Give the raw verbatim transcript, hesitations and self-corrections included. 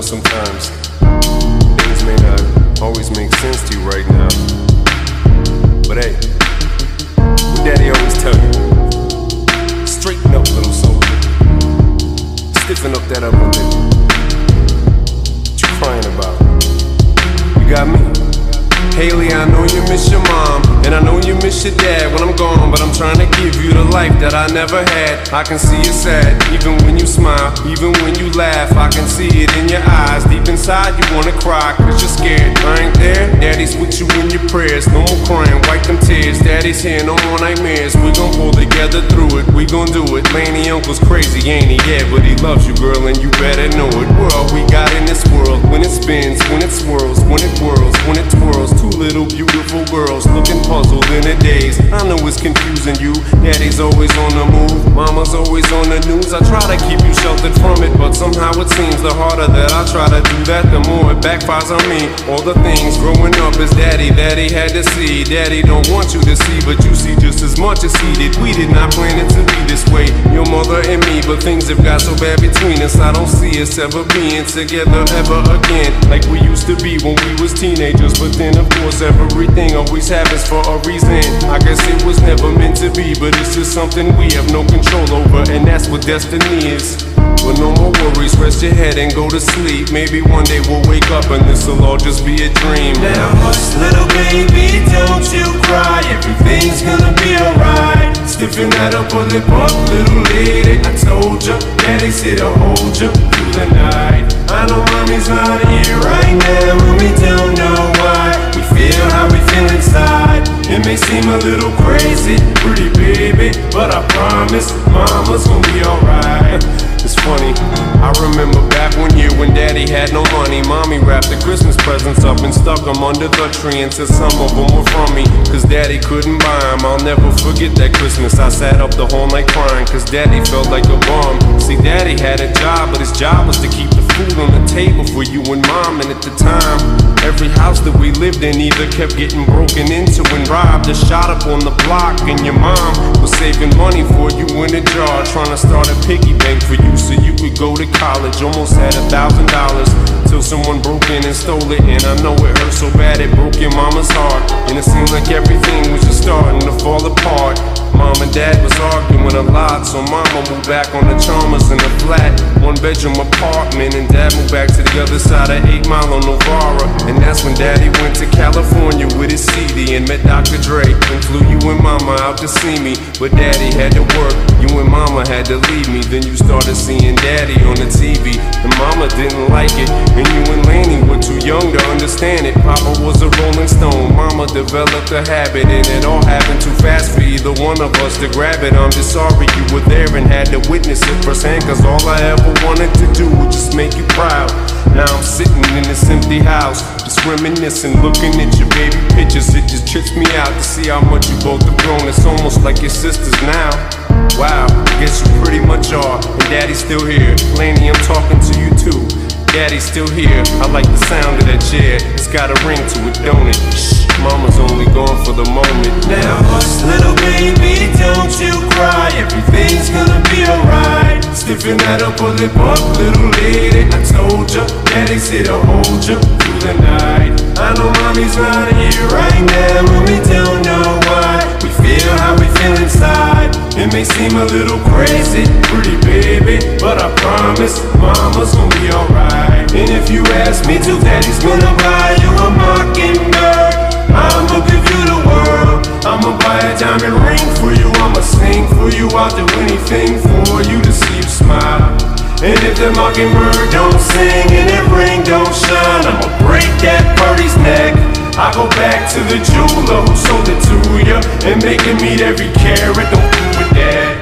sometimes things may not always make sense to you right now. But hey, what Daddy always tell you, straighten up, little soldier. Stiffen up that upper lip. What you crying about? You got me. Haley, I know you miss your mom, and I know you miss your dad when I'm gone, but I'm trying to give you the life that I never had. I can see you sad, even when you smile, even when you laugh. I can see it in your eyes, deep inside you wanna cry, cause you're scared. I ain't there, Daddy's with you in your prayers. No more crying, wipe them tears. Daddy's here, no more nightmares. We gon' pull together through it, we gon' do it. Laney Uncle's crazy, ain't he? Yeah, but he loves you, girl, and you better know it. We're all we got in this world, when it spins, when it swirls, when it whirls, when it twirls. Two little beautiful girls looking puzzled in a daze. I know it's confusing you. Daddy's always on the move, Mama's always on the news. I try to keep you sheltered from it, but somehow it seems the harder that I try to do that, the more it backfires on me. All the things growing up as Daddy that he had to see, Daddy don't want you to see, but you see just as much as he did. We did not plan it to be this way, your mother and me, but things have got so bad between us. I don't see us ever being together ever again, like we used to be when we was teenagers. But then of course everything always happens for a reason. I guess it was never meant to be, but it's just something we have no control over, and that's what destiny is. But no more worries, rest your head and go to sleep. Maybe one day we'll wake up and this'll all just be a dream. Now hush, little baby, don't you cry. Everything's gonna be alright. Stiffen that upper lip up, little lady. I told ya, Daddy's here to hold ya through the night. I know Mommy's not here right now, and we don't know why. We feel how we feel inside. It may seem a little crazy, pretty baby, but I promise Mama's gonna be alright. It's funny, I remember back one year when Daddy had no money. Mommy wrapped the Christmas presents up and stuck them under the tree and said some of them were from me, cause Daddy couldn't buy them. I'll never forget that Christmas. I sat up the whole night crying, cause Daddy felt like a bum. See, Daddy had a job, but his job was to keep the food on the table for you and Mom. And at the time, every house that we lived in either kept getting broken into and robbed or shot up on the block. And your mom was saving money for you in a jar, trying to start a piggy bank for you so you could go to college. Almost had a thousand dollars till someone broke in and stole it. And I know it hurt so bad it broke your mama's heart, and it seemed like everything was just starting to fall apart. Mom and Dad was arguing a lot, so Mama moved back on the Chalmers in a flat, one bedroom apartment, and Dad moved back to the other side of eight Mile on Novara. And that's when Daddy went to California with his C D and met Doctor Dre and flew you and Mama out to see me. But Daddy had to work, you and Mama had to leave me. Then you started seeing Daddy on the T V, and Mama didn't like it, and you and Laney were too young to understand it. Papa was a Rolling Stone, Mama developed a habit, and it all happened too fast for either one of us to grab it. I'm just sorry you were there and had to witness it firsthand, cause all I ever wanted to do was just make you proud. Now I'm sitting in this empty house, just reminiscing, looking at your baby pictures. It just trips me out to see how much you both have grown. It's almost like your sisters now. Wow, I guess you pretty much are. And Daddy's still here. Laney, I'm talking to you too. Daddy's still here. I like the sound of that chair. It's got a ring to it, don't it? Shh, Mama's only gone for the moment. Now hush, little baby, don't you cry. Everything's gonna be alright. Stiffen that upper lip up, little lady. I told ya, Daddy's here to hold ya through the night. I know Mommy's not here right now, and we don't know why. We feel how we feel inside. It may seem a little crazy, pretty baby, but I promise Mama's gonna be alright. And if you ask me to, Daddy's gonna buy you a mockingbird. I'ma give you the world. I'ma buy a diamond ring for you. I'ma sing for you. I'll do anything for you to see you smile. And if the mockingbird don't sing and that ring don't shine, I'ma break that birdie's neck. I go back to the jeweler who sold it to ya and make him eat every carat. Don't fool with that.